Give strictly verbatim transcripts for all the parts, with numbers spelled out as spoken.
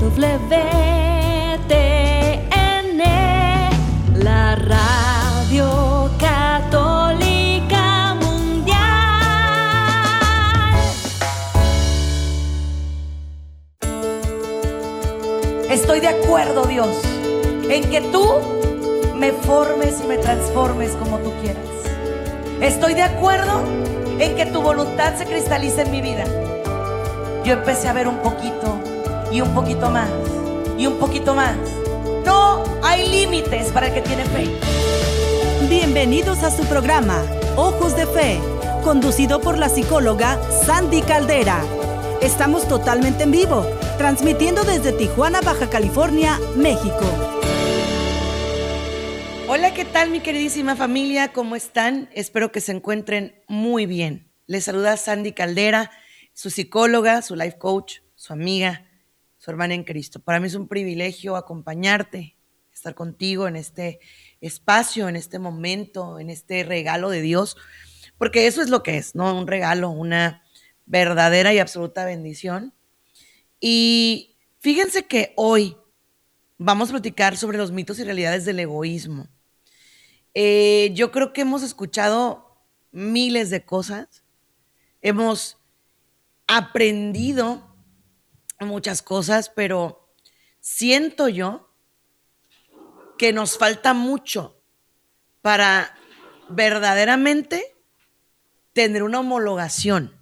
W T N, la radio católica mundial. Estoy de acuerdo, Dios, en que tú me formes y me transformes como tú quieras. Estoy de acuerdo en que tu voluntad se cristalice en mi vida. Yo empecé a ver un poquito y un poquito más y un poquito más. No hay límites para el que tiene fe. Bienvenidos a su programa Ojos de Fe, conducido por la psicóloga Sandy Caldera. Estamos totalmente en vivo, transmitiendo desde Tijuana, Baja California, México. Hola, ¿qué tal, mi queridísima familia? ¿Cómo están? Espero que se encuentren muy bien. Les saluda Sandy Caldera, su psicóloga, su life coach, su amiga, su hermana en Cristo. Para mí es un privilegio acompañarte, estar contigo en este espacio, en este momento, en este regalo de Dios, porque eso es lo que es, ¿no? Un regalo, una verdadera y absoluta bendición. Y fíjense que hoy vamos a platicar sobre los mitos y realidades del egoísmo. Eh, yo creo que hemos escuchado miles de cosas, hemos aprendido muchas cosas, pero siento yo que nos falta mucho para verdaderamente tener una homologación.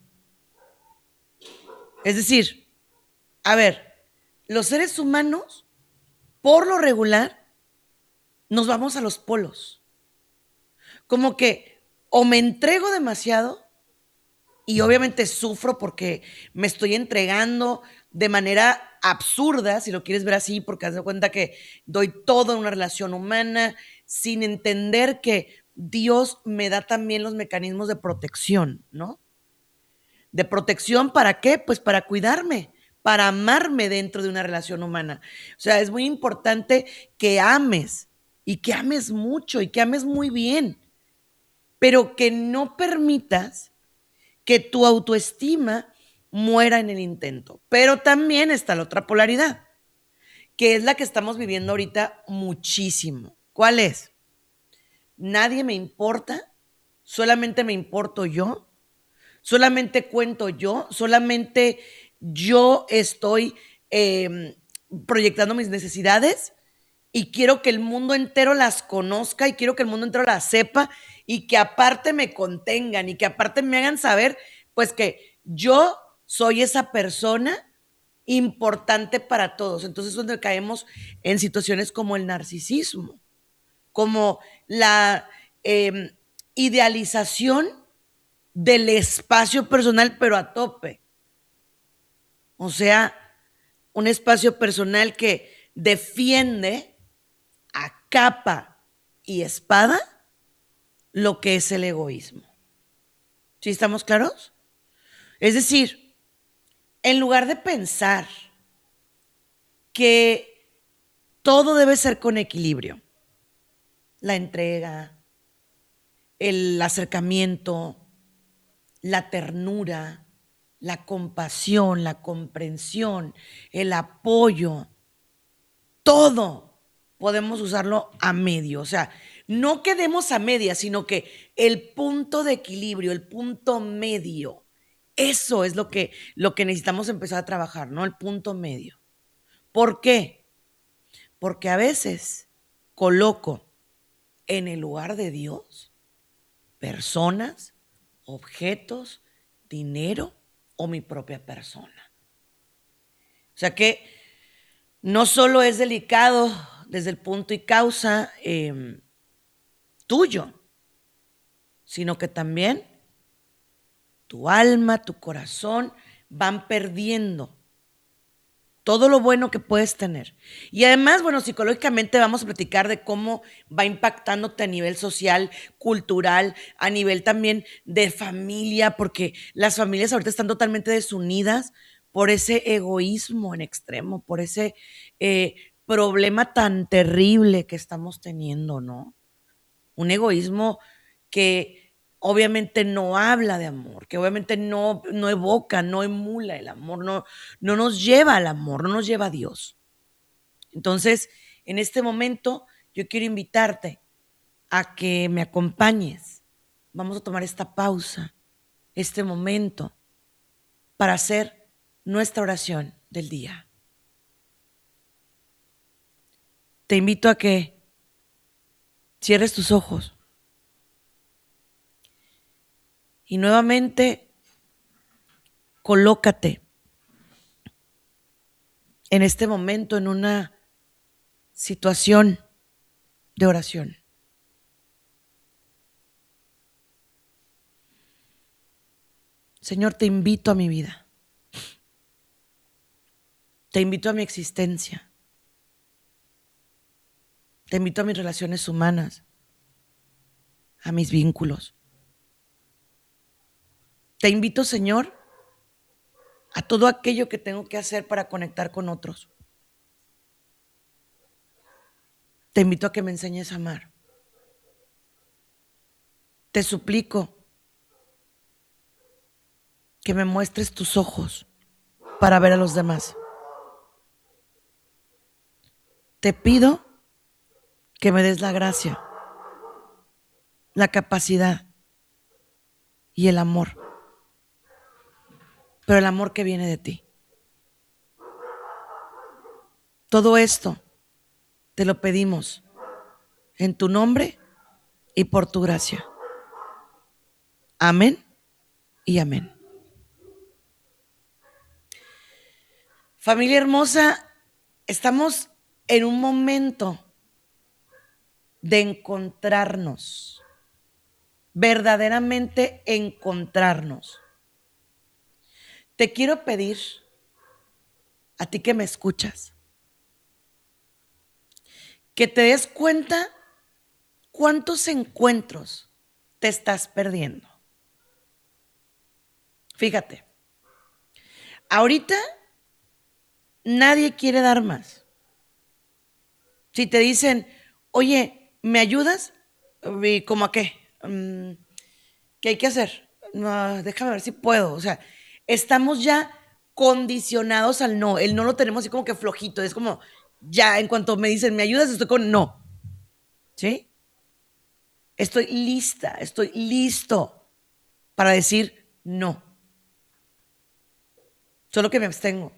Es decir, a ver, los seres humanos, por lo regular, nos vamos a los polos. Como que o me entrego demasiado y obviamente sufro porque me estoy entregando de manera absurda, si lo quieres ver así, porque haz de cuenta que doy todo en una relación humana sin entender que Dios me da también los mecanismos de protección, ¿no? ¿De protección para qué? Pues para cuidarme, para amarme dentro de una relación humana. O sea, es muy importante que ames y que ames mucho y que ames muy bien, pero que no permitas que tu autoestima muera en el intento. Pero también está la otra polaridad, que es la que estamos viviendo ahorita muchísimo. ¿Cuál es? Nadie me importa, solamente me importo yo, solamente cuento yo, solamente yo estoy eh, proyectando mis necesidades y quiero que el mundo entero las conozca y quiero que el mundo entero las sepa y que aparte me contengan y que aparte me hagan saber pues que yo soy esa persona importante para todos. Entonces es donde caemos en situaciones como el narcisismo, como la eh, idealización del espacio personal, pero a tope. O sea, un espacio personal que defiende a capa y espada lo que es el egoísmo. ¿Sí estamos claros? Es decir, en lugar de pensar que todo debe ser con equilibrio, la entrega, el acercamiento, la ternura, la compasión, la comprensión, el apoyo, todo podemos usarlo a medio. O sea, no quedemos a media, sino que el punto de equilibrio, el punto medio, eso es lo que, lo que necesitamos empezar a trabajar, ¿no? El punto medio. ¿Por qué? Porque a veces coloco en el lugar de Dios personas, objetos, dinero o mi propia persona. O sea que no solo es delicado desde el punto y causa eh, tuyo, sino que también tu alma, tu corazón van perdiendo todo lo bueno que puedes tener. Y además, bueno, psicológicamente vamos a platicar de cómo va impactándote a nivel social, cultural, a nivel también de familia, porque las familias ahorita están totalmente desunidas por ese egoísmo en extremo, por ese eh, problema tan terrible que estamos teniendo, ¿no? Un egoísmo que obviamente no habla de amor, que obviamente no, no evoca, no emula el amor, no, no nos lleva al amor, no nos lleva a Dios. Entonces, en este momento, yo quiero invitarte a que me acompañes. Vamos a tomar esta pausa, este momento, para hacer nuestra oración del día. Te invito a que cierres tus ojos y nuevamente colócate en este momento en una situación de oración. Señor, te invito a mi vida. Te invito a mi existencia. Te invito a mis relaciones humanas, a mis vínculos. Te invito, Señor, a todo aquello que tengo que hacer para conectar con otros. Te invito a que me enseñes a amar. Te suplico que me muestres tus ojos para ver a los demás. Te pido que me des la gracia, la capacidad y el amor, pero el amor que viene de ti. Todo esto te lo pedimos en tu nombre y por tu gracia. Amén y amén. Familia hermosa, estamos en un momento de encontrarnos, verdaderamente encontrarnos. Te quiero pedir, a ti que me escuchas, que te des cuenta cuántos encuentros te estás perdiendo. Fíjate, ahorita nadie quiere dar más. Si te dicen, oye, ¿me ayudas? ¿Y cómo a qué? Um, ¿Qué hay que hacer? No, déjame ver si puedo. O sea, estamos ya condicionados al no. El no lo tenemos así como que flojito. Es como, ya, en cuanto me dicen, ¿me ayudas? Estoy con no. ¿Sí? Estoy lista, estoy listo para decir no. Solo que me abstengo.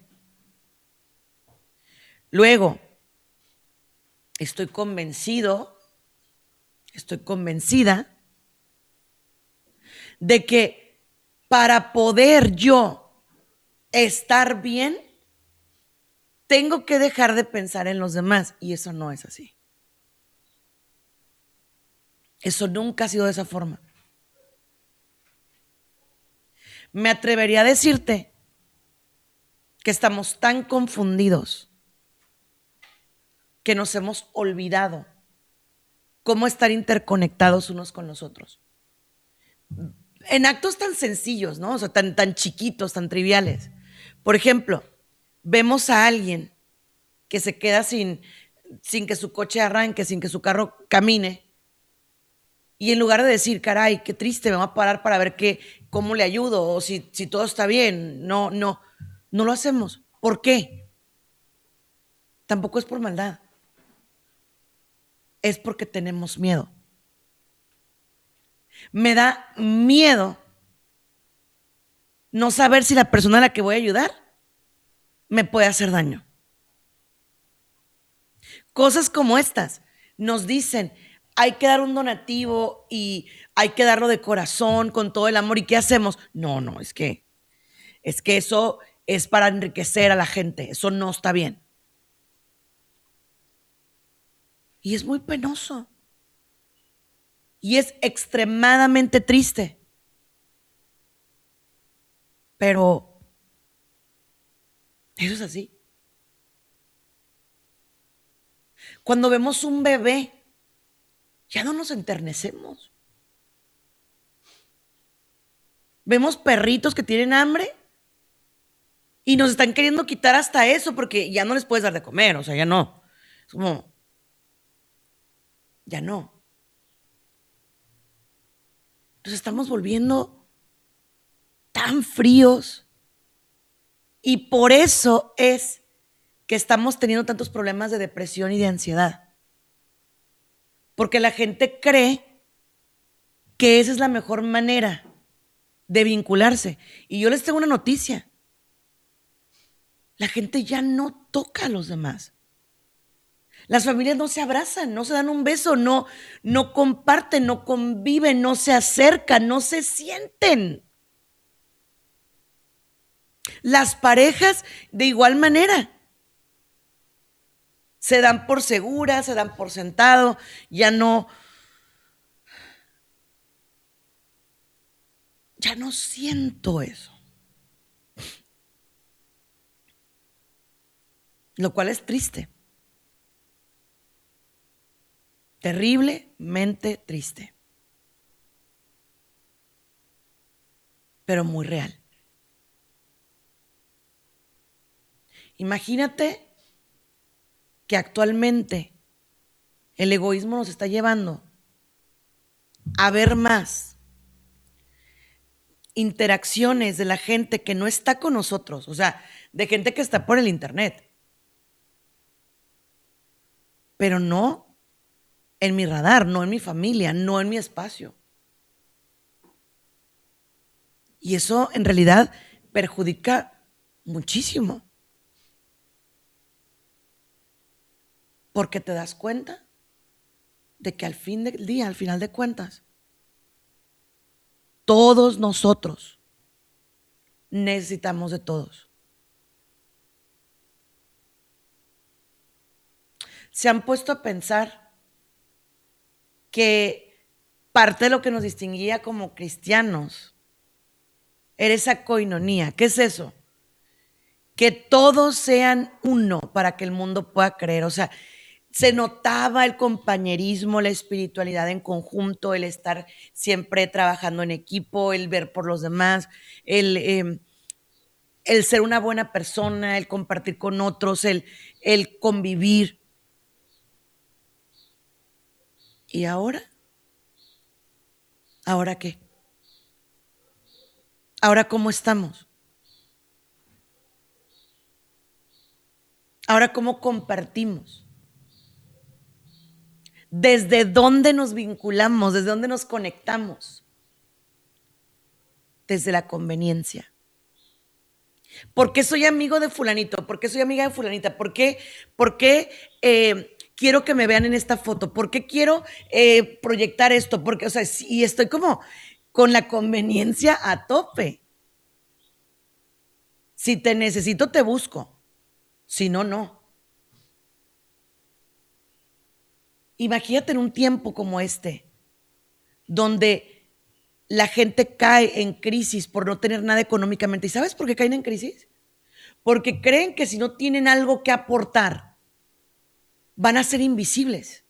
Luego, estoy convencido, estoy convencida de que para poder yo estar bien, tengo que dejar de pensar en los demás. Y eso no es así. Eso nunca ha sido de esa forma. Me atrevería a decirte que estamos tan confundidos que nos hemos olvidado cómo estar interconectados unos con los otros. En actos tan sencillos, ¿no? O sea, tan, tan chiquitos, tan triviales. Por ejemplo, vemos a alguien que se queda sin, sin que su coche arranque, sin que su carro camine. Y en lugar de decir, caray, qué triste, me voy a parar para ver qué, cómo le ayudo o si, si todo está bien. No, no, no lo hacemos. ¿Por qué? Tampoco es por maldad. Es porque tenemos miedo. Me da miedo no saber si la persona a la que voy a ayudar me puede hacer daño. Cosas como estas nos dicen, hay que dar un donativo y hay que darlo de corazón, con todo el amor. ¿Y qué hacemos? No, no, es que, es que eso es para enriquecer a la gente. Eso no está bien. Y es muy penoso. Y es extremadamente triste. Pero eso es así. Cuando vemos un bebé, ya no nos enternecemos. Vemos perritos que tienen hambre y nos están queriendo quitar hasta eso porque ya no les puedes dar de comer, o sea, ya no. Es como, ya no. Nos estamos volviendo tan fríos. Y por eso es que estamos teniendo tantos problemas de depresión y de ansiedad. Porque la gente cree que esa es la mejor manera de vincularse. Y yo les tengo una noticia. La gente ya no toca a los demás. Las familias no se abrazan, no se dan un beso, no, no comparten, no conviven, no se acercan, no se sienten. Las parejas de igual manera. Se dan por seguras, se dan por sentado, ya no, ya no siento eso. Lo cual es triste. Terriblemente triste. Pero muy real. Imagínate que actualmente el egoísmo nos está llevando a ver más interacciones de la gente que no está con nosotros, o sea, de gente que está por el internet, pero no en mi radar, no en mi familia, no en mi espacio. Y eso en realidad perjudica muchísimo. Porque te das cuenta de que al fin del día, al final de cuentas, todos nosotros necesitamos de todos. Se han puesto a pensar que parte de lo que nos distinguía como cristianos era esa coinonía. ¿Qué es eso? Que todos sean uno para que el mundo pueda creer. O sea, se notaba el compañerismo, la espiritualidad en conjunto, el estar siempre trabajando en equipo, el ver por los demás, el, eh, el ser una buena persona, el compartir con otros, el, el convivir. ¿Y ahora? ¿Ahora qué? ¿Ahora cómo estamos? ¿Ahora cómo compartimos? ¿Desde dónde nos vinculamos? ¿Desde dónde nos conectamos? Desde la conveniencia. ¿Por qué soy amigo de fulanito? ¿Por qué soy amiga de fulanita? ¿Por qué, por qué eh, quiero que me vean en esta foto? ¿Por qué quiero eh, proyectar esto? Porque, o sea, y estoy como con la conveniencia a tope. Si te necesito, te busco. Si no, no. Imagínate en un tiempo como este, donde la gente cae en crisis por no tener nada económicamente. ¿Y sabes por qué caen en crisis? Porque creen que si no tienen algo que aportar, van a ser invisibles.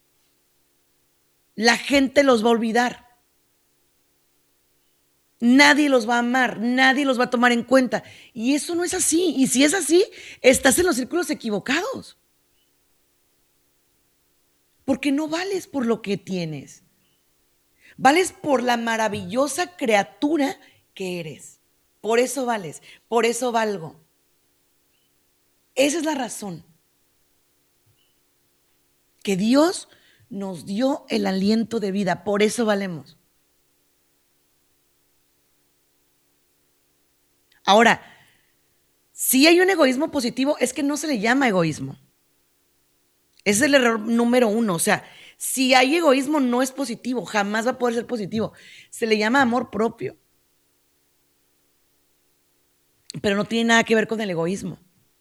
La gente los va a olvidar. Nadie los va a amar, nadie los va a tomar en cuenta. Y eso no es así. Y si es así, estás en los círculos equivocados. Porque no vales por lo que tienes. Vales por la maravillosa criatura que eres. Por eso vales, por eso valgo. Esa es la razón. Que Dios nos dio el aliento de vida, por eso valemos. Ahora, si hay un egoísmo positivo, es que no se le llama egoísmo. Ese es el error número uno. O sea, si hay egoísmo, no es positivo. Jamás va a poder ser positivo. Se le llama amor propio. Pero no tiene nada que ver con el egoísmo.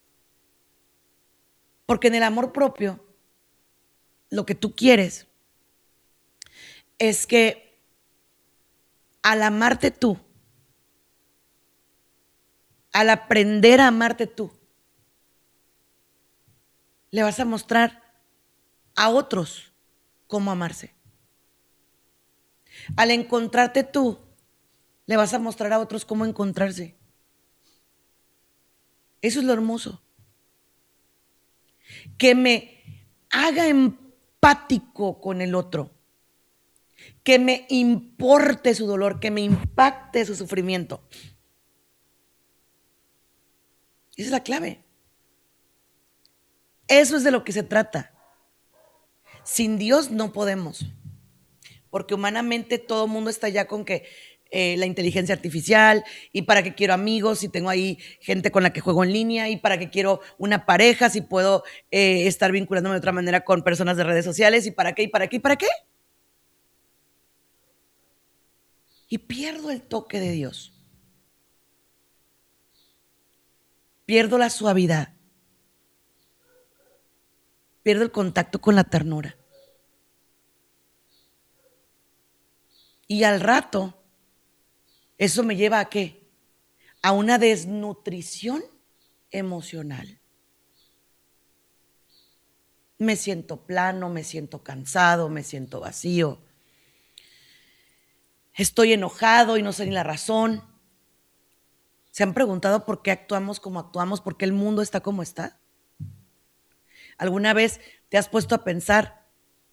Porque en el amor propio, lo que tú quieres es que al amarte tú, al aprender a amarte tú, le vas a mostrar a otros cómo amarse. Al encontrarte tú, le vas a mostrar a otros cómo encontrarse. Eso es lo hermoso. Que me haga empático con el otro. que me importe su dolor, que me impacte su sufrimiento. Esa es la clave. Eso es de lo que se trata. Sin Dios no podemos, porque humanamente todo el mundo está ya con que eh, la inteligencia artificial, y para qué quiero amigos si tengo ahí gente con la que juego en línea, y para qué quiero una pareja si puedo eh, estar vinculándome de otra manera con personas de redes sociales, y para qué, y para qué, y para qué. Y pierdo el toque de Dios. Pierdo la suavidad. Pierdo el contacto con la ternura. Y al rato, eso me lleva a ¿qué? A una desnutrición emocional. Me siento plano, me siento cansado, me siento vacío. Estoy enojado y no sé ni la razón. ¿Se han preguntado por qué actuamos como actuamos? ¿Por qué el mundo está como está? ¿Alguna vez te has puesto a pensar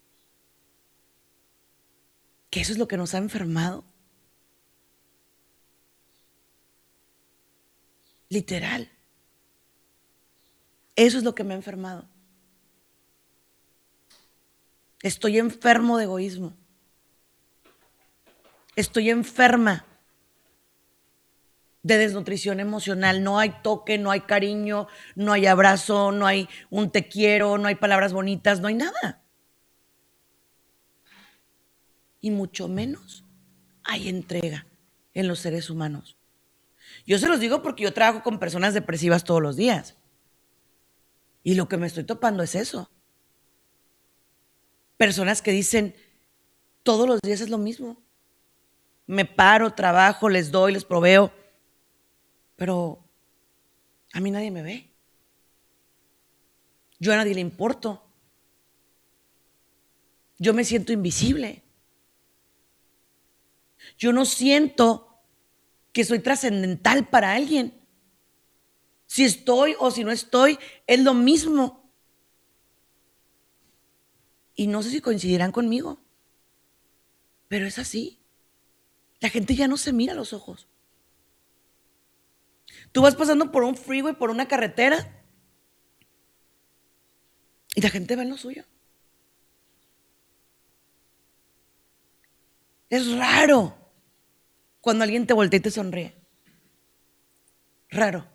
que eso es lo que nos ha enfermado? Literal. Eso es lo que me ha enfermado. Estoy enfermo de egoísmo. Estoy enferma de desnutrición emocional. No hay toque, no hay cariño, no hay abrazo, no hay un te quiero, no hay palabras bonitas, no hay nada. Y mucho menos hay entrega en los seres humanos. Yo se los digo porque yo trabajo con personas depresivas todos los días. Y lo que me estoy topando es eso. Personas que dicen, todos los días es lo mismo. Me paro, trabajo, les doy, les proveo, pero a mí nadie me ve. Yo a nadie le importo. Yo me siento invisible. Yo no siento que soy trascendental para alguien. Si estoy o si no estoy, es lo mismo. Y no sé si coincidirán conmigo, pero es así. La gente ya no se mira a los ojos. Tú vas pasando por un freeway, por una carretera, y la gente va en lo suyo. Es raro cuando alguien te voltea y te sonríe. Raro.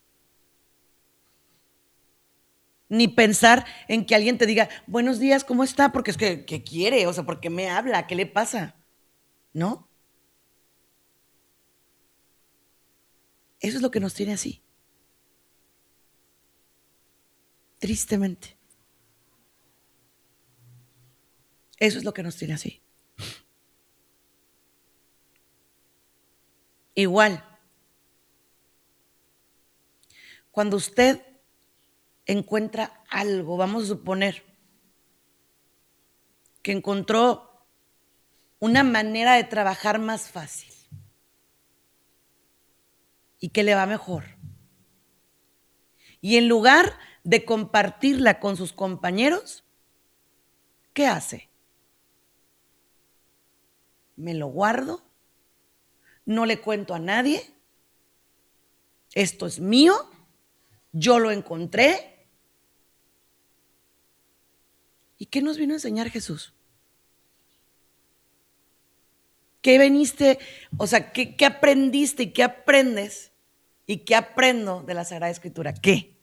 Ni pensar en que alguien te diga, buenos días, ¿cómo está? Porque es que, ¿qué quiere? O sea, ¿por qué me habla? ¿Qué le pasa? ¿No? Eso es lo que nos tiene así. Tristemente. Eso es lo que nos tiene así. Igual, cuando usted encuentra algo, vamos a suponer que encontró una manera de trabajar más fácil y que le va mejor, y en lugar de compartirla con sus compañeros, ¿qué hace? Me lo guardo, no le cuento a nadie, esto es mío, yo lo encontré. ¿Y qué nos vino a enseñar Jesús? ¿Qué veniste, o sea, qué, qué aprendiste y qué aprendes y qué aprendo de la Sagrada Escritura? ¿Qué?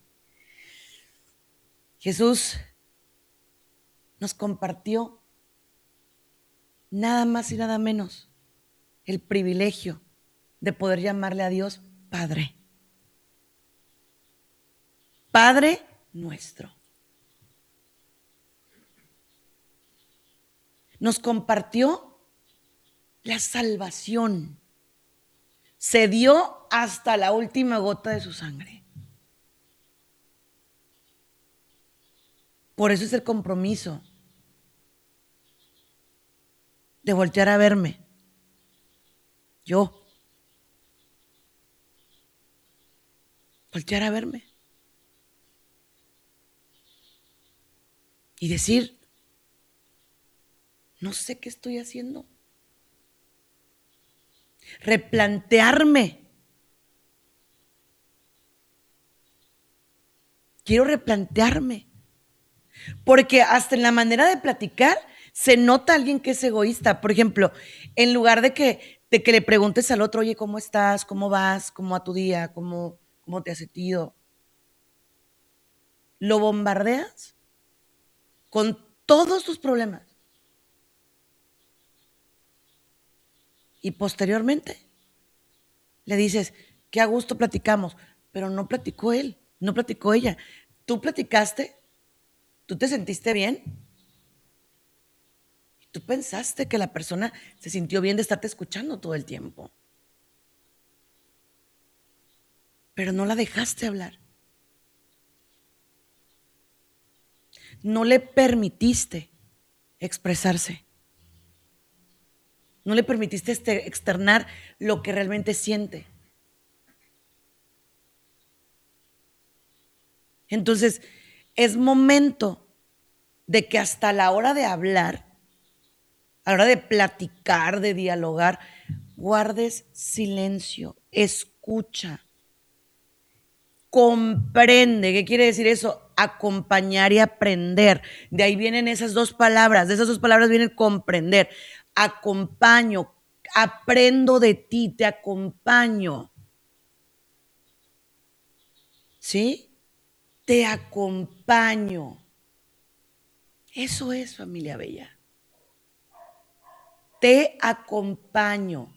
Jesús nos compartió nada más y nada menos el privilegio de poder llamarle a Dios Padre. Padre nuestro. Nos compartió la salvación. Se dio hasta la última gota de su sangre. Por eso es el compromiso de voltear a verme. Yo. Voltear a verme. Y decir, no sé qué estoy haciendo, replantearme. Quiero replantearme. Porque hasta en la manera de platicar se nota alguien que es egoísta. Por ejemplo, en lugar de que, de que le preguntes al otro, oye, ¿cómo estás? ¿Cómo vas? ¿Cómo va tu día? ¿Cómo, cómo te has sentido? Lo bombardeas con todos tus problemas. Y posteriormente le dices, qué a gusto platicamos, pero no platicó él, no platicó ella. Tú platicaste, tú te sentiste bien, tú pensaste que la persona se sintió bien de estarte escuchando todo el tiempo, pero no la dejaste hablar. No le permitiste expresarse. No le permitiste este, externar lo que realmente siente. Entonces, es momento de que hasta la hora de hablar, a la hora de platicar, de dialogar, guardes silencio, escucha, comprende. ¿Qué quiere decir eso? Acompañar y aprender. De ahí vienen esas dos palabras, de esas dos palabras viene comprender. Acompaño, aprendo de ti, te acompaño. ¿Sí? Te acompaño. Eso es, familia bella. Te acompaño.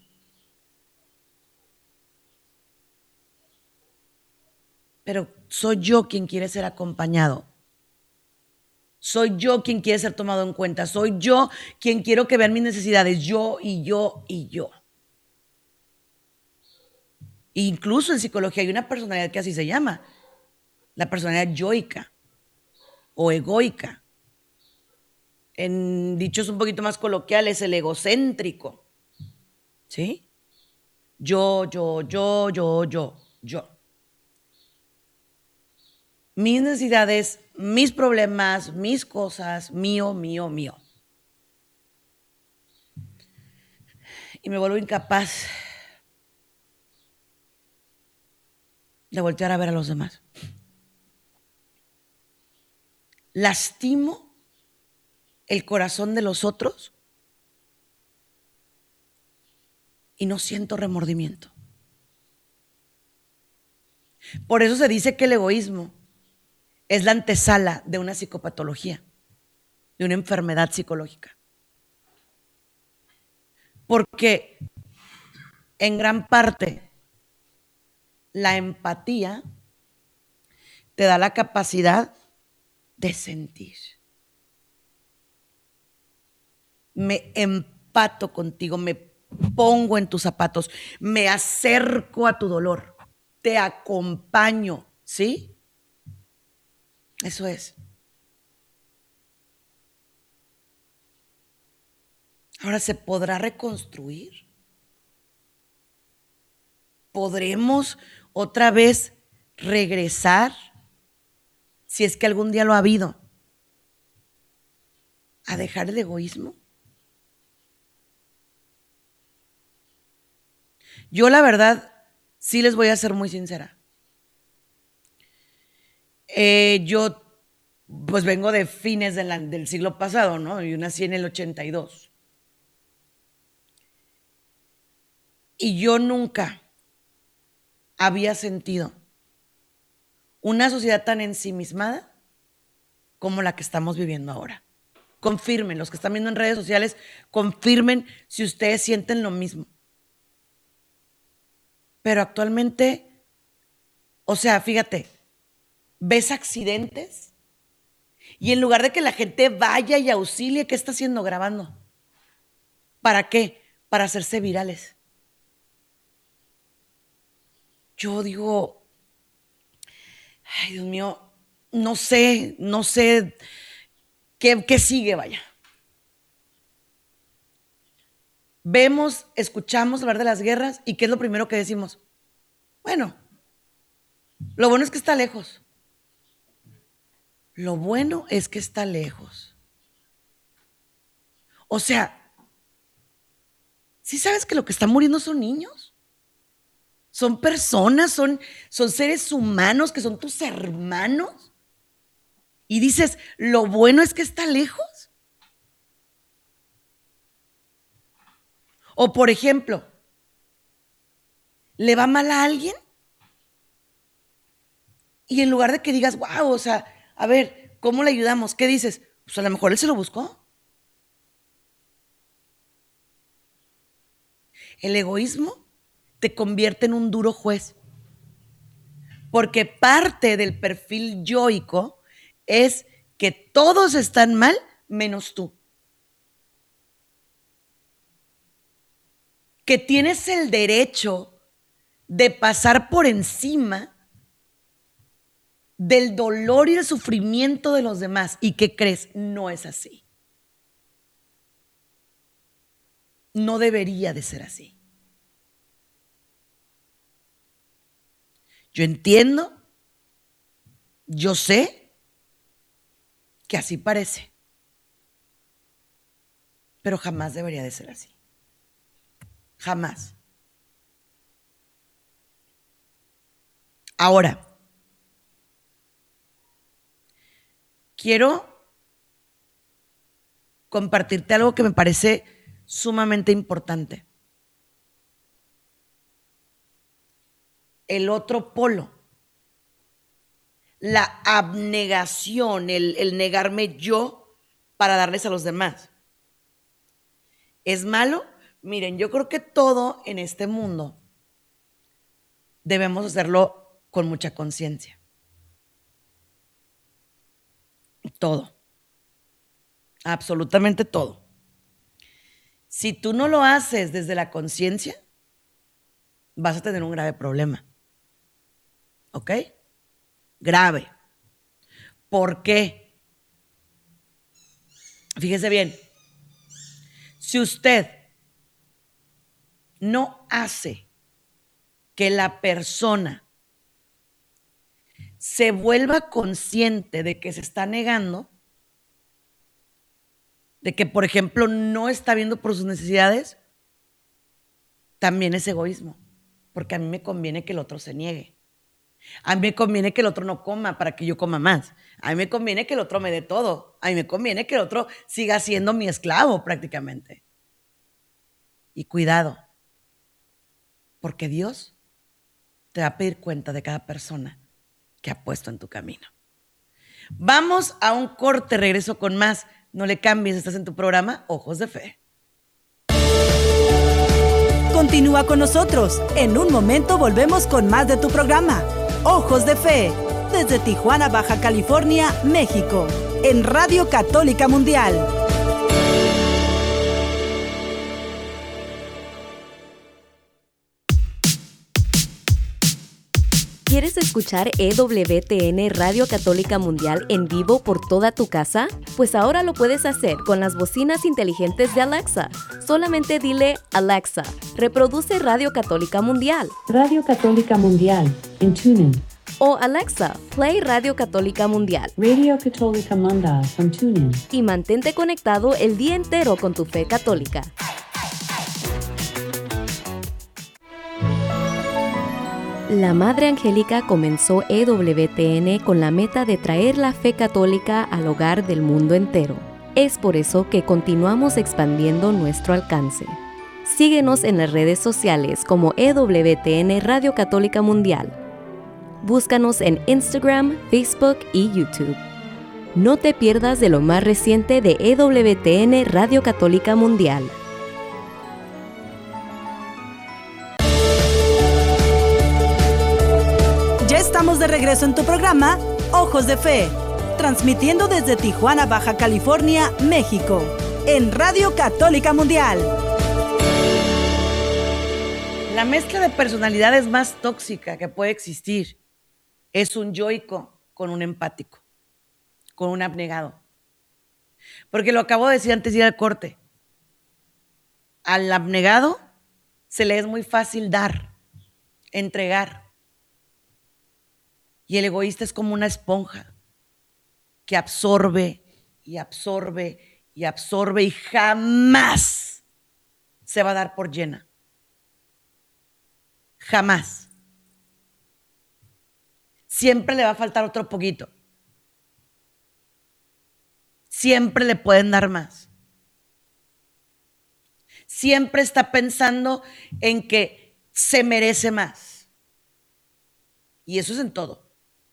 Pero soy yo quien quiere ser acompañado. Soy yo quien quiere ser tomado en cuenta. Soy yo quien quiero que vean mis necesidades. Yo y yo y yo. Incluso en psicología hay una personalidad que así se llama. La personalidad yoica o egoica. En dichos un poquito más coloquiales, el egocéntrico. ¿Sí? Yo, yo, yo, yo, yo, yo. Mis necesidades, mis problemas, mis cosas, mío, mío, mío. Y me vuelvo incapaz de voltear a ver a los demás. Lastimo el corazón de los otros y no siento remordimiento. Por eso se dice que el egoísmo es la antesala de una psicopatología, de una enfermedad psicológica. Porque en gran parte la empatía te da la capacidad de sentir. Me empato contigo, me pongo en tus zapatos, me acerco a tu dolor, te acompaño, ¿sí? Eso es. Ahora, ¿se podrá reconstruir? ¿Podremos otra vez regresar, si es que algún día lo ha habido, a dejar el egoísmo? Yo la verdad, sí les voy a ser muy sincera. Eh, yo pues vengo de fines de la, del siglo pasado, ¿no? Yo nací en el ochenta y dos. Y yo nunca había sentido una sociedad tan ensimismada como la que estamos viviendo ahora. Confirmen, los que están viendo en redes sociales, confirmen si ustedes sienten lo mismo. Pero actualmente, o sea, fíjate, ves accidentes y en lugar de que la gente vaya y auxilie, ¿qué está haciendo? Grabando. ¿Para qué? Para hacerse virales. Yo digo, ay, Dios mío, no sé, no sé qué, qué sigue, vaya. Vemos, escuchamos hablar de las guerras y ¿qué es lo primero que decimos? Bueno, lo bueno es que está lejos. Lo bueno es que está lejos. O sea, ¿Sí sabes que lo que están muriendo son niños? Son personas, son, son seres humanos que son tus hermanos. Y dices, lo bueno es que está lejos. O por ejemplo, ¿le va mal a alguien? Y en lugar de que digas, wow, o sea, a ver, ¿cómo le ayudamos? ¿Qué dices? Pues a lo mejor él se lo buscó. El egoísmo te convierte en un duro juez. Porque parte del perfil yoico es que todos están mal menos tú. Que tienes el derecho de pasar por encima del dolor y el sufrimiento de los demás. ¿Y qué crees? No es así. No debería de ser así. Yo entiendo, yo sé que así parece, pero jamás debería de ser así. Jamás. Ahora, quiero compartirte algo que me parece sumamente importante. El otro polo, la abnegación, el, el negarme yo para darles a los demás. ¿Es malo? Miren, yo creo que todo en este mundo debemos hacerlo con mucha conciencia. Todo. Absolutamente todo. Si tú no lo haces desde la conciencia, vas a tener un grave problema. ¿Ok? Grave. ¿Por qué? Fíjese bien. Si usted no hace que la persona se vuelva consciente de que se está negando, de que, por ejemplo, no está viendo por sus necesidades, también es egoísmo, porque a mí me conviene que el otro se niegue. A mí me conviene que el otro no coma para que yo coma más. A mí me conviene que el otro me dé todo. A mí me conviene que el otro siga siendo mi esclavo prácticamente. Y cuidado, porque Dios te va a pedir cuenta de cada persona que ha puesto en tu camino. Vamos a un corte, regreso con más. No le cambies, estás en tu programa Ojos de Fe. Continúa con nosotros. En un momento volvemos con más de tu programa Ojos de Fe, desde Tijuana, Baja California, México, en Radio Católica Mundial. ¿Quieres escuchar E W T N Radio Católica Mundial en vivo por toda tu casa? Pues ahora lo puedes hacer con las bocinas inteligentes de Alexa. Solamente dile, Alexa, reproduce Radio Católica Mundial. Radio Católica Mundial, en TuneIn. O Alexa, play Radio Católica Mundial. Radio Católica Mundial from TuneIn. Y mantente conectado el día entero con tu fe católica. La Madre Angélica comenzó E W T N con la meta de traer la fe católica al hogar del mundo entero. Es por eso que continuamos expandiendo nuestro alcance. Síguenos en las redes sociales como E W T N Radio Católica Mundial. Búscanos en Instagram, Facebook y YouTube. No te pierdas de lo más reciente de E W T N Radio Católica Mundial. Ya estamos de regreso en tu programa Ojos de Fe, transmitiendo desde Tijuana, Baja California, México, en Radio Católica Mundial. La mezcla de personalidades más tóxica que puede existir es un yoico con un empático, con un abnegado. Porque lo acabo de decir antes de ir al corte. Al abnegado se le es muy fácil dar, entregar. Y el egoísta es como una esponja que absorbe y absorbe y absorbe y jamás se va a dar por llena. Jamás. Siempre le va a faltar otro poquito. Siempre le pueden dar más. Siempre está pensando en que se merece más. Y eso es en todo.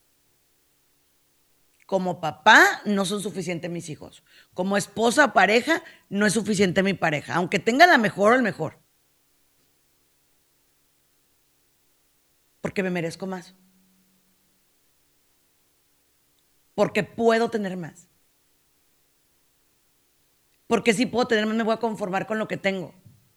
Como papá, no son suficientes mis hijos. Como esposa o pareja, no es suficiente mi pareja. Aunque tenga la mejor o el mejor. Porque me merezco más. Porque puedo tener más. Porque si puedo tener más, me voy a conformar con lo que tengo.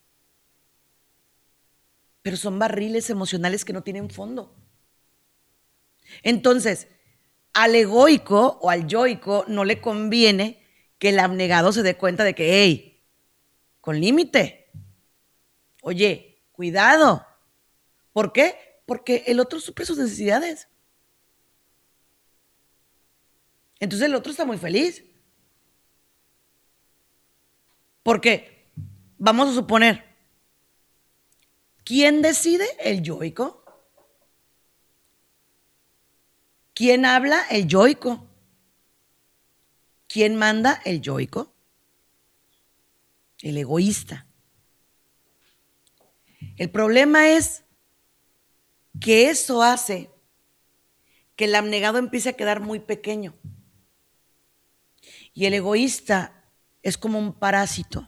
Pero son barriles emocionales que no tienen fondo. Entonces, al egoico o al yoico no le conviene que el abnegado se dé cuenta de que, hey, con límite. Oye, cuidado. ¿Por qué? Porque el otro suple sus necesidades. Entonces el otro está muy feliz. Porque, vamos a suponer, ¿quién decide? El yoico. ¿Quién habla? El yoico. ¿Quién manda? El yoico. El egoísta. El problema es que eso hace que el abnegado empiece a quedar muy pequeño. Y el egoísta es como un parásito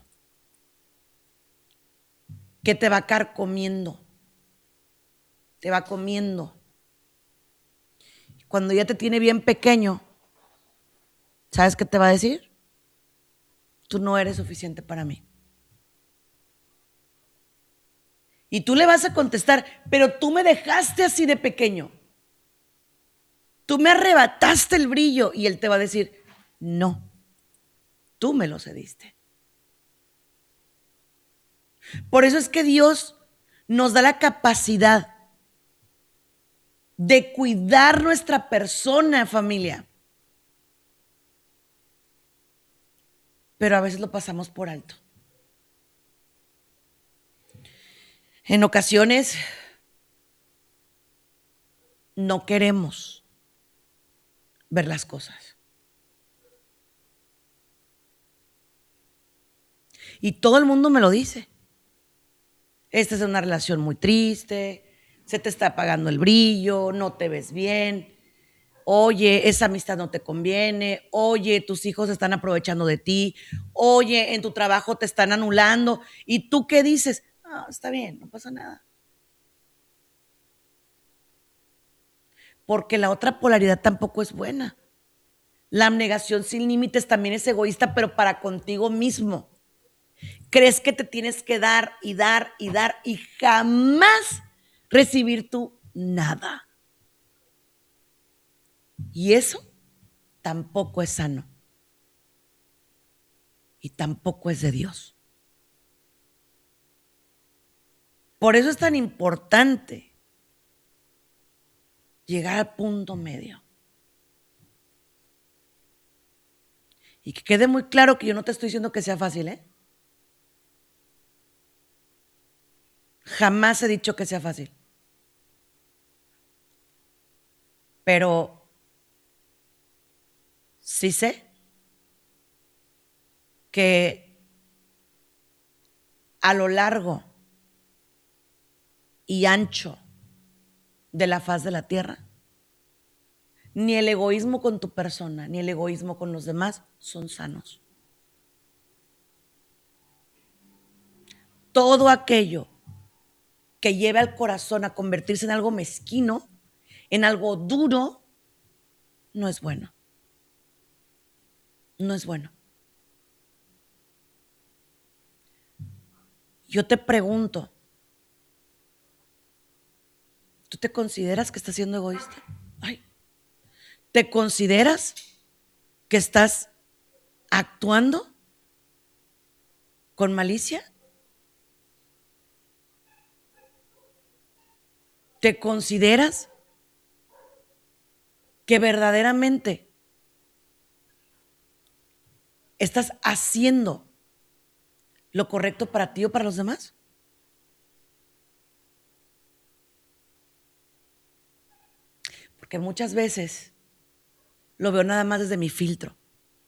que te va a carcomiendo. Te va comiendo. Cuando ya te tiene bien pequeño, ¿sabes qué te va a decir? Tú no eres suficiente para mí. Y tú le vas a contestar, pero tú me dejaste así de pequeño. Tú me arrebataste el brillo. Y él te va a decir, no, tú me lo cediste. Por eso es que Dios nos da la capacidad de cuidar nuestra persona, familia. Pero a veces lo pasamos por alto. En ocasiones no queremos ver las cosas. Y todo el mundo me lo dice. Esta es una relación muy triste, se te está apagando el brillo, no te ves bien. Oye, esa amistad no te conviene. Oye, tus hijos están aprovechando de ti. Oye, en tu trabajo te están anulando. ¿Y tú qué dices? Ah, está bien, no pasa nada. Porque la otra polaridad tampoco es buena. La abnegación sin límites también es egoísta, pero para contigo mismo. Crees que te tienes que dar y dar y dar y jamás recibir tú nada. Y eso tampoco es sano. Y tampoco es de Dios. Por eso es tan importante llegar al punto medio. Y que quede muy claro que yo no te estoy diciendo que sea fácil, ¿eh? Jamás he dicho que sea fácil. Pero sí sé que a lo largo y ancho de la faz de la tierra, ni el egoísmo con tu persona, ni el egoísmo con los demás son sanos. Todo aquello que lleve al corazón a convertirse en algo mezquino, en algo duro, no es bueno. No es bueno. Yo te pregunto, ¿tú te consideras que estás siendo egoísta? Ay, ¿te consideras que estás actuando con malicia? ¿Te consideras que verdaderamente estás haciendo lo correcto para ti o para los demás? Porque muchas veces lo veo nada más desde mi filtro.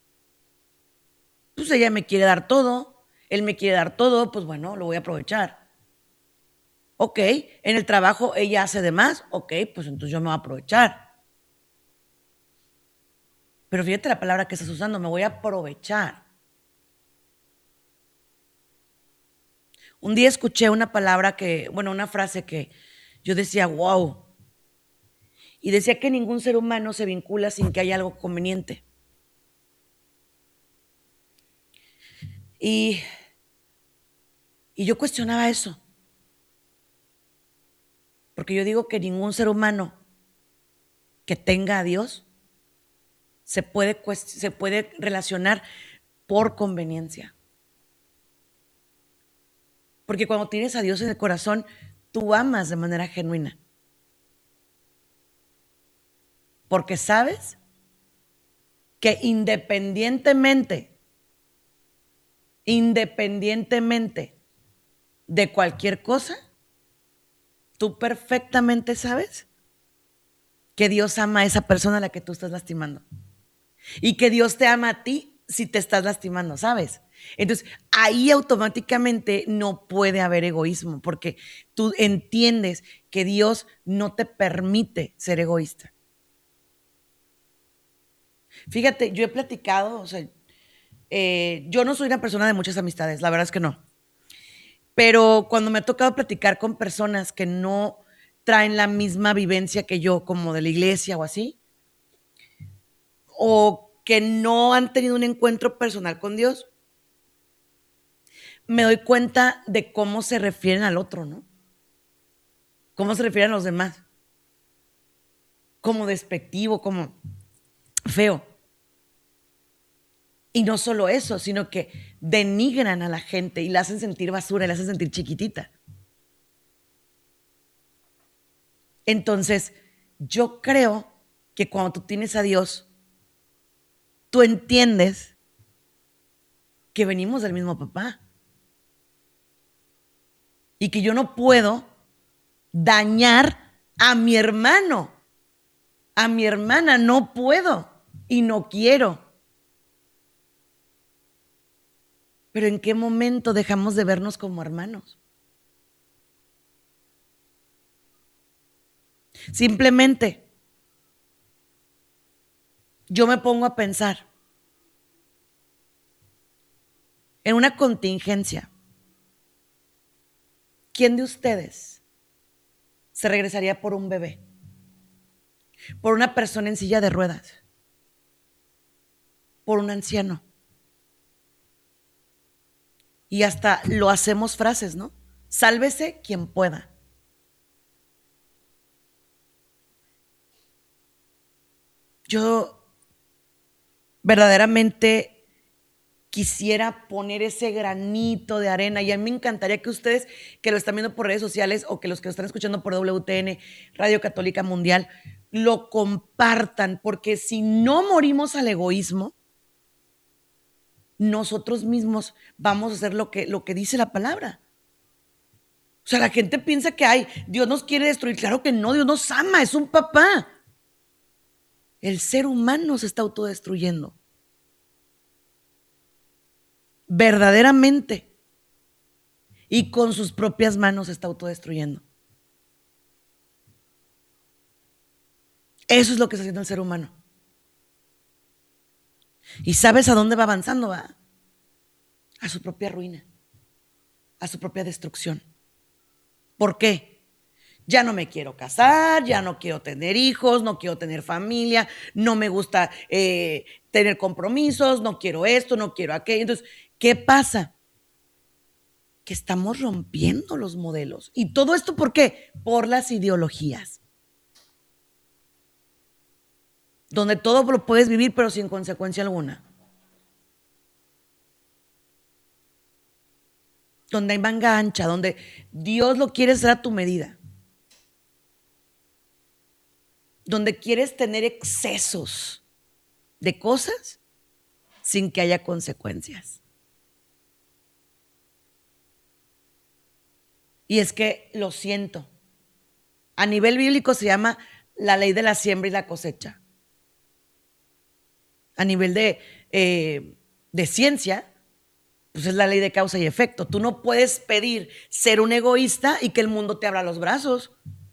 Pues ella me quiere dar todo, él me quiere dar todo, pues bueno, lo voy a aprovechar. Ok, en el trabajo ella hace de más, ok, pues entonces yo me voy a aprovechar. Pero fíjate la palabra que estás usando, me voy a aprovechar. Un día escuché una palabra que, bueno, una frase que yo decía, wow. Y decía que ningún ser humano se vincula sin que haya algo conveniente. Y, y yo cuestionaba eso. Porque yo digo que ningún ser humano que tenga a Dios se puede, se puede relacionar por conveniencia. Porque cuando tienes a Dios en el corazón, tú amas de manera genuina. Porque sabes que independientemente, independientemente de cualquier cosa, tú perfectamente sabes que Dios ama a esa persona a la que tú estás lastimando. Y que Dios te ama a ti si te estás lastimando, ¿sabes? Entonces, ahí automáticamente no puede haber egoísmo, porque tú entiendes que Dios no te permite ser egoísta. Fíjate, yo he platicado, o sea, eh, yo no soy una persona de muchas amistades, la verdad es que no. Pero cuando me ha tocado platicar con personas que no traen la misma vivencia que yo, como de la iglesia o así, o que no han tenido un encuentro personal con Dios, me doy cuenta de cómo se refieren al otro, ¿no? Cómo se refieren a los demás. Como despectivo, como feo. Y no solo eso, sino que denigran a la gente y la hacen sentir basura, y la hacen sentir chiquitita. Entonces, yo creo que cuando tú tienes a Dios, tú entiendes que venimos del mismo papá. Y que yo no puedo dañar a mi hermano, a mi hermana, no puedo y no quiero. Pero ¿en qué momento dejamos de vernos como hermanos? Simplemente, yo me pongo a pensar en una contingencia. ¿Quién de ustedes se regresaría por un bebé? Por una persona en silla de ruedas, por un anciano. Y hasta lo hacemos frases, ¿no? Sálvese quien pueda. Yo verdaderamente quisiera poner ese granito de arena y a mí me encantaría que ustedes que lo están viendo por redes sociales o que los que lo están escuchando por W T N, Radio Católica Mundial, lo compartan, porque si no morimos al egoísmo, nosotros mismos vamos a hacer lo que, lo que dice la palabra. O sea, la gente piensa que ay, Dios nos quiere destruir. Claro que no, Dios nos ama, es un papá. El ser humano se está autodestruyendo. Verdaderamente. Y con sus propias manos se está autodestruyendo. Eso es lo que está haciendo el ser humano. ¿Y sabes a dónde va avanzando? Va a su propia ruina, a su propia destrucción. ¿Por qué? Ya no me quiero casar, ya no quiero tener hijos, no quiero tener familia, no me gusta eh, tener compromisos, no quiero esto, no quiero aquello. Entonces, ¿qué pasa? Que estamos rompiendo los modelos. ¿Y todo esto por qué? Por las ideologías. Donde todo lo puedes vivir, pero sin consecuencia alguna. Donde hay manga ancha, donde Dios lo quiere hacer a tu medida. Donde quieres tener excesos de cosas sin que haya consecuencias. Y es que lo siento. A nivel bíblico se llama la ley de la siembra y la cosecha. A nivel de, eh, de ciencia, pues es la ley de causa y efecto. Tú no puedes pedir ser un egoísta y que el mundo te abra los brazos.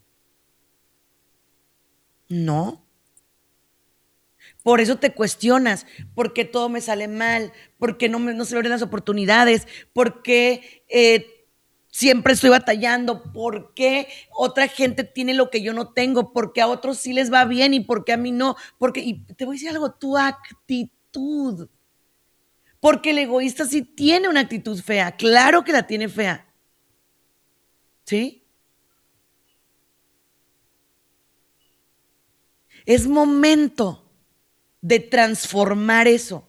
No. Por eso te cuestionas, ¿por qué todo me sale mal? ¿Por qué no, me, no se me abren las oportunidades? ¿Por qué eh, siempre estoy batallando? ¿Por qué otra gente tiene lo que yo no tengo? ¿Por qué a otros sí les va bien y por qué a mí no? Porque, y te voy a decir algo, tu actitud. Porque el egoísta sí tiene una actitud fea, claro que la tiene fea. ¿Sí? Es momento de transformar eso,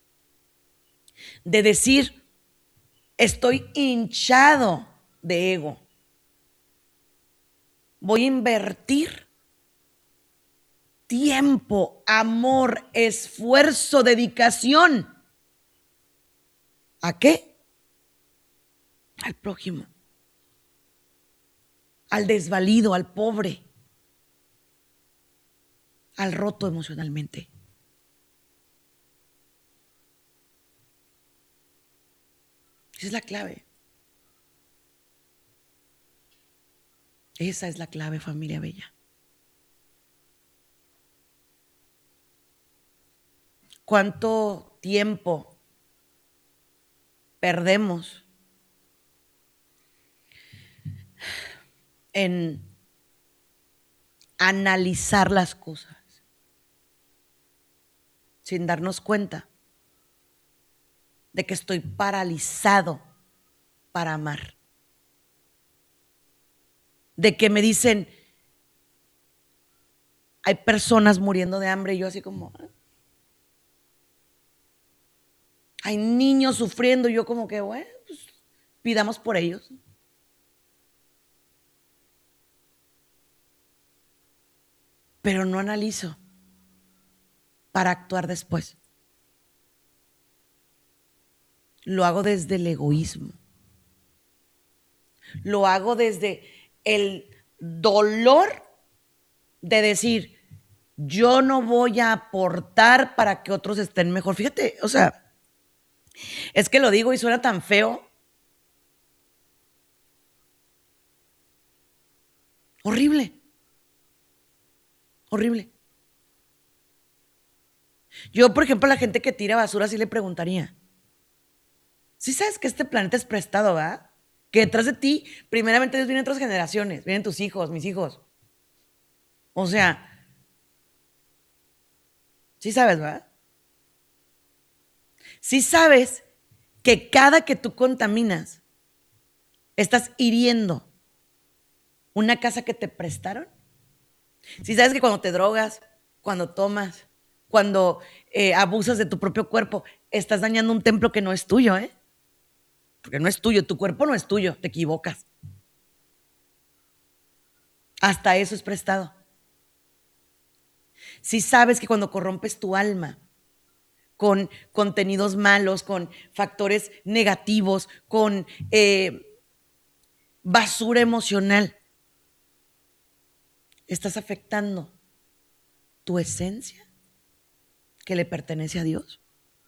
de decir, estoy hinchado de ego. Voy a invertir tiempo, amor, esfuerzo, dedicación. ¿A qué? Al prójimo, al desvalido, al pobre, al roto emocionalmente. Esa es la clave. Esa es la clave, familia bella. ¿Cuánto tiempo perdemos en analizar las cosas sin darnos cuenta de que estoy paralizado para amar? De que me dicen, hay personas muriendo de hambre y yo así como, ¿eh? Hay niños sufriendo y yo como que, bueno, pues pidamos por ellos. Pero no analizo para actuar después. Lo hago desde el egoísmo. Lo hago desde el dolor de decir, yo no voy a aportar para que otros estén mejor. Fíjate, o sea, es que lo digo y suena tan feo. Horrible. Horrible. Yo, por ejemplo, a la gente que tira basura sí le preguntaría, ¿sí sabes que este planeta es prestado, ¿verdad? Que detrás de ti, primeramente Dios, vienen otras generaciones, vienen tus hijos, mis hijos. O sea, sí sabes, ¿verdad? Sí sabes que cada que tú contaminas, estás hiriendo una casa que te prestaron. Sí sabes que cuando te drogas, cuando tomas, cuando eh, abusas de tu propio cuerpo, estás dañando un templo que no es tuyo, ¿eh? Porque no es tuyo, tu cuerpo no es tuyo, te equivocas. Hasta eso es prestado. Si sabes que cuando corrompes tu alma con contenidos malos, con factores negativos, con eh, basura emocional, estás afectando tu esencia que le pertenece a Dios.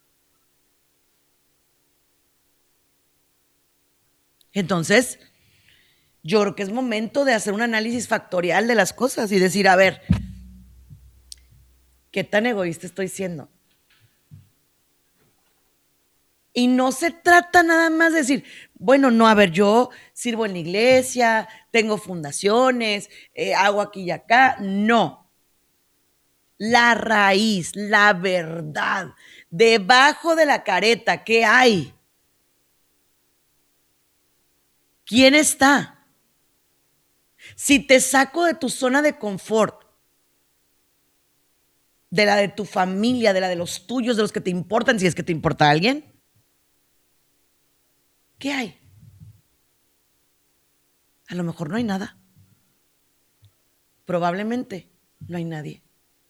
Entonces, yo creo que es momento de hacer un análisis factorial de las cosas y decir, a ver, ¿qué tan egoísta estoy siendo? Y no se trata nada más de decir, bueno, no, a ver, yo sirvo en la iglesia, tengo fundaciones, eh, hago aquí y acá. No. La raíz, la verdad, debajo de la careta, ¿qué hay? ¿Quién está? Si te saco de tu zona de confort, de la de tu familia, de la de los tuyos, de los que te importan, si es que te importa alguien, ¿qué hay? A lo mejor no hay nada. Probablemente no hay nadie.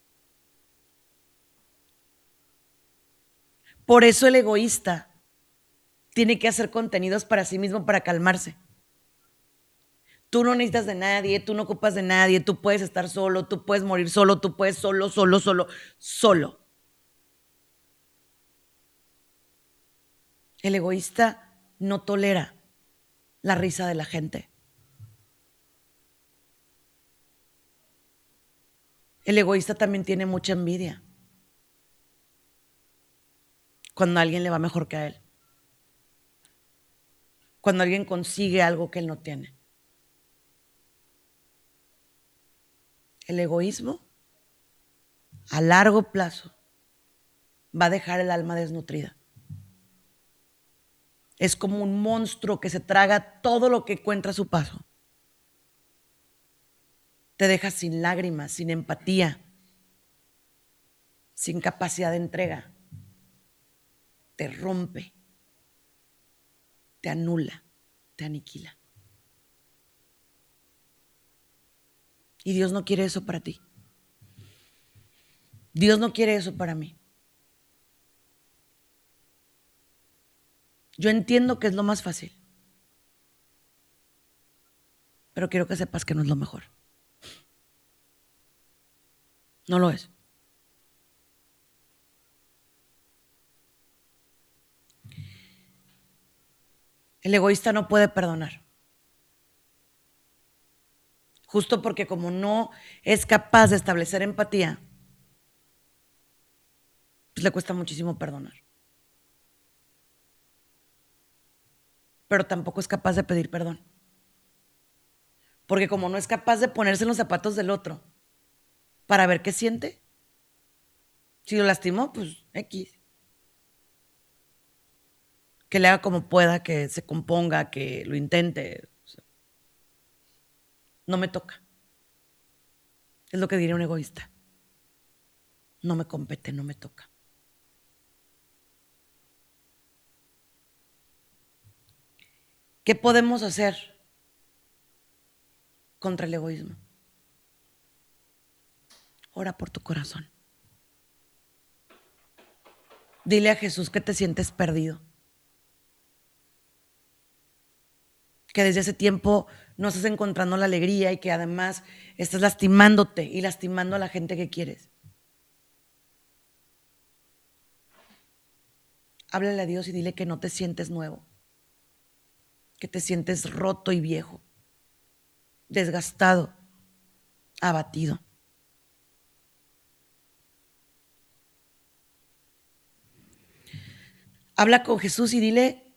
Por eso el egoísta tiene que hacer contenidos para sí mismo para calmarse. Tú no necesitas de nadie, tú no ocupas de nadie, tú puedes estar solo, tú puedes morir solo, tú puedes solo, solo, solo, solo. El egoísta no tolera la risa de la gente. El egoísta también tiene mucha envidia cuando a alguien le va mejor que a él. Cuando alguien consigue algo que él no tiene. El egoísmo a largo plazo va a dejar el alma desnutrida. Es como un monstruo que se traga todo lo que encuentra a su paso. Te deja sin lágrimas, sin empatía, sin capacidad de entrega. Te rompe, te anula, te aniquila. Y Dios no quiere eso para ti. Dios no quiere eso para mí. Yo entiendo que es lo más fácil, pero quiero que sepas que no es lo mejor. No lo es. El egoísta no puede perdonar. Justo porque como no es capaz de establecer empatía, pues le cuesta muchísimo perdonar. Pero tampoco es capaz de pedir perdón. Porque como no es capaz de ponerse en los zapatos del otro para ver qué siente, si lo lastimó, pues X. Que le haga como pueda, que se componga, que lo intente. O sea, no me toca. Es lo que diría un egoísta. No me compete, no me toca. ¿Qué podemos hacer contra el egoísmo? Ora por tu corazón. Dile a Jesús que te sientes perdido. Que desde ese tiempo no estás encontrando la alegría y que además estás lastimándote y lastimando a la gente que quieres. Háblale a Dios y dile que no te sientes nuevo, que te sientes roto y viejo, desgastado, abatido. Habla con Jesús y dile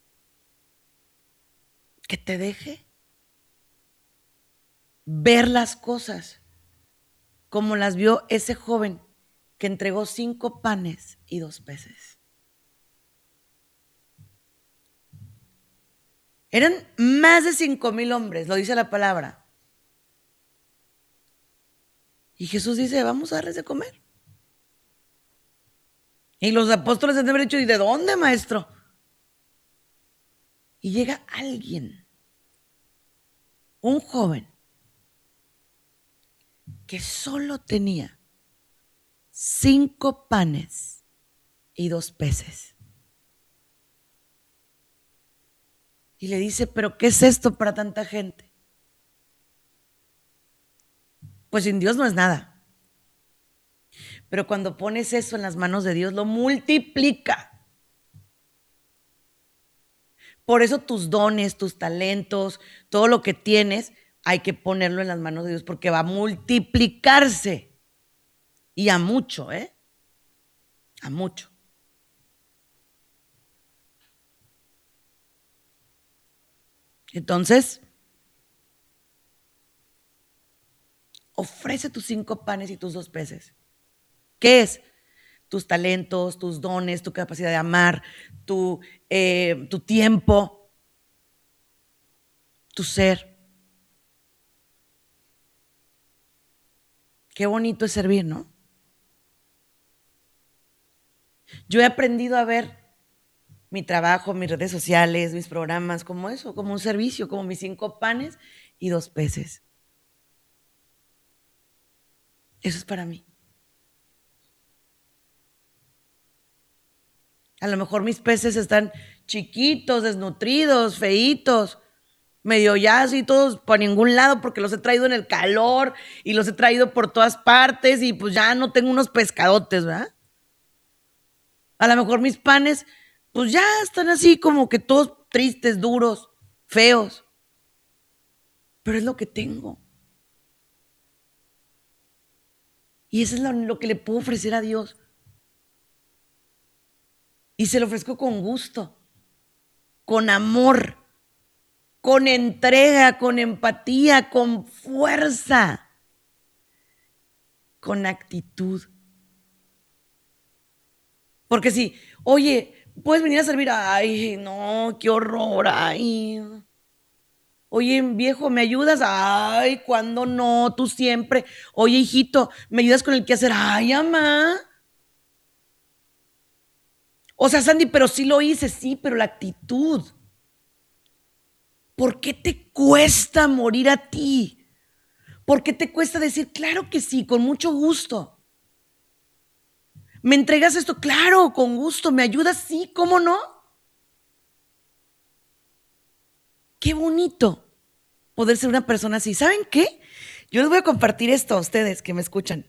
que te deje ver las cosas como las vio ese joven que entregó cinco panes y dos peces. Eran más de cinco mil hombres, lo dice la palabra. Y Jesús dice, vamos a darles de comer. Y los apóstoles han de haber dicho, ¿y de dónde, maestro? Y llega alguien, un joven, que solo tenía cinco panes y dos peces. Y le dice, ¿pero qué es esto para tanta gente? Pues sin Dios no es nada. Pero cuando pones eso en las manos de Dios, lo multiplica. Por eso tus dones, tus talentos, todo lo que tienes, hay que ponerlo en las manos de Dios porque va a multiplicarse. Y a mucho, ¿eh? A mucho. Entonces, ofrece tus cinco panes y tus dos peces. ¿Qué es? Tus talentos, tus dones, tu capacidad de amar, tu, eh, tu tiempo, tu ser. Qué bonito es servir, ¿no? Yo he aprendido a ver mi trabajo, mis redes sociales, mis programas, como eso, como un servicio, como mis cinco panes y dos peces. Eso es para mí. A lo mejor mis peces están chiquitos, desnutridos, feitos, medio ya así todos por ningún lado porque los he traído en el calor y los he traído por todas partes y pues ya no tengo unos pescadotes, ¿verdad? A lo mejor mis panes pues ya están así como que todos tristes, duros, feos. Pero es lo que tengo. Y eso es lo, lo que le puedo ofrecer a Dios. Y se lo ofrezco con gusto, con amor, con entrega, con empatía, con fuerza, con actitud. Porque si, oye, puedes venir a servir, ay, no, qué horror, ay. Oye, viejo, ¿me ayudas? Ay, ¿cuándo no? Tú siempre. Oye, hijito, ¿me ayudas con el quehacer? Ay, mamá. O sea, Sandy, pero sí lo hice, sí, pero la actitud. ¿Por qué te cuesta morir a ti? ¿Por qué te cuesta decir, claro que sí, con mucho gusto? ¿Me entregas esto? Claro, con gusto. ¿Me ayudas? Sí, ¿cómo no? Qué bonito poder ser una persona así. ¿Saben qué? Yo les voy a compartir esto a ustedes que me escuchan.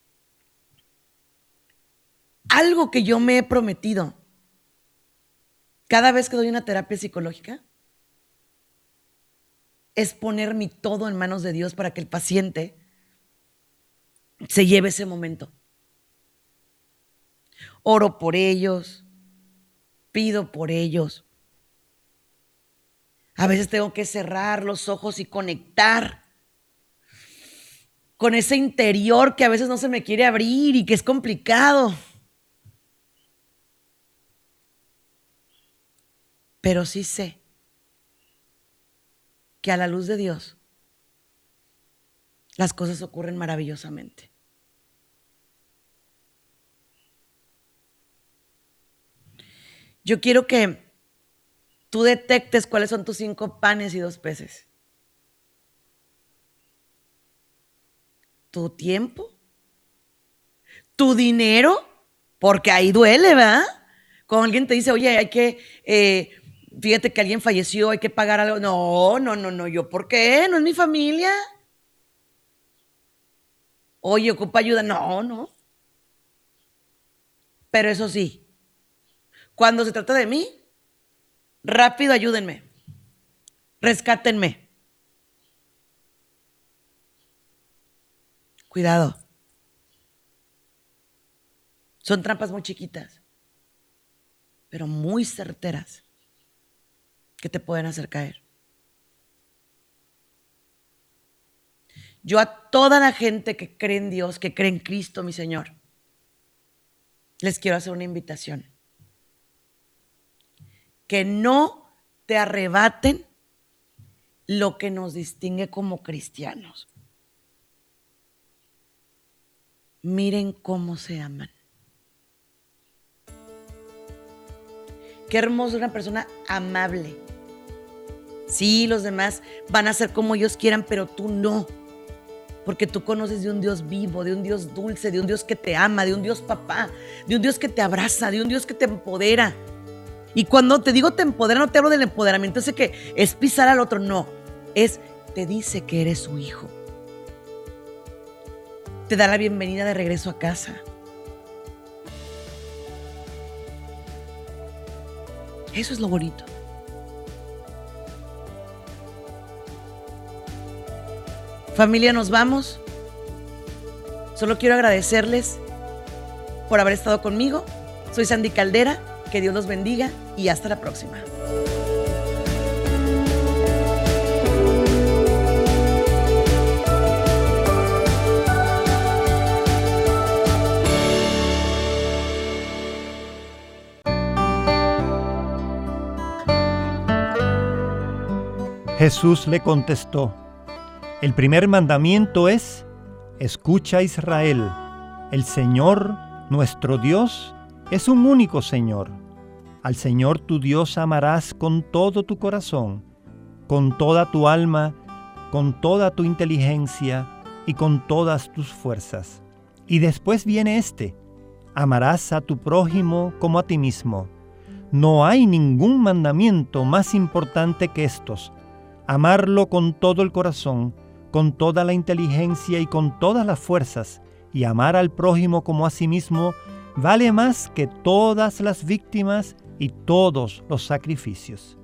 Algo que yo me he prometido cada vez que doy una terapia psicológica es poner mi todo en manos de Dios para que el paciente se lleve ese momento. Oro por ellos, pido por ellos. A veces tengo que cerrar los ojos y conectar con ese interior que a veces no se me quiere abrir y que es complicado. Pero sí sé que a la luz de Dios las cosas ocurren maravillosamente. Yo quiero que tú detectes cuáles son tus cinco panes y dos peces. Tu tiempo, tu dinero, porque ahí duele, ¿verdad? Cuando alguien te dice, oye, hay que, eh, fíjate que alguien falleció, hay que pagar algo. No, no, no, no, ¿yo por qué? ¿No es mi familia? Oye, ¿ocupa ayuda? No, no. Pero eso sí, cuando se trata de mí, rápido ayúdenme, rescátenme. Cuidado. Son trampas muy chiquitas, pero muy certeras, que te pueden hacer caer. Yo a toda la gente que cree en Dios, que cree en Cristo, mi Señor, les quiero hacer una invitación. Que no te arrebaten lo que nos distingue como cristianos. Miren cómo se aman. Qué hermoso una persona amable. Sí, los demás van a ser como ellos quieran, pero tú no. Porque tú conoces de un Dios vivo, de un Dios dulce, de un Dios que te ama, de un Dios papá, de un Dios que te abraza, de un Dios que te empodera. Y cuando te digo te empodera, no te hablo del empoderamiento ese que es pisar al otro, no. Es, te dice que eres su hijo. Te da la bienvenida de regreso a casa. Eso es lo bonito. Familia, nos vamos. Solo quiero agradecerles por haber estado conmigo. Soy Sandy Caldera. Que Dios los bendiga y hasta la próxima. Jesús le contestó: el primer mandamiento es: escucha, Israel, el Señor, nuestro Dios, es un único Señor. Al Señor tu Dios amarás con todo tu corazón, con toda tu alma, con toda tu inteligencia y con todas tus fuerzas. Y después viene este: amarás a tu prójimo como a ti mismo. No hay ningún mandamiento más importante que estos. Amarlo con todo el corazón, con toda la inteligencia y con todas las fuerzas, y amar al prójimo como a sí mismo, vale más que todas las víctimas y todos los sacrificios.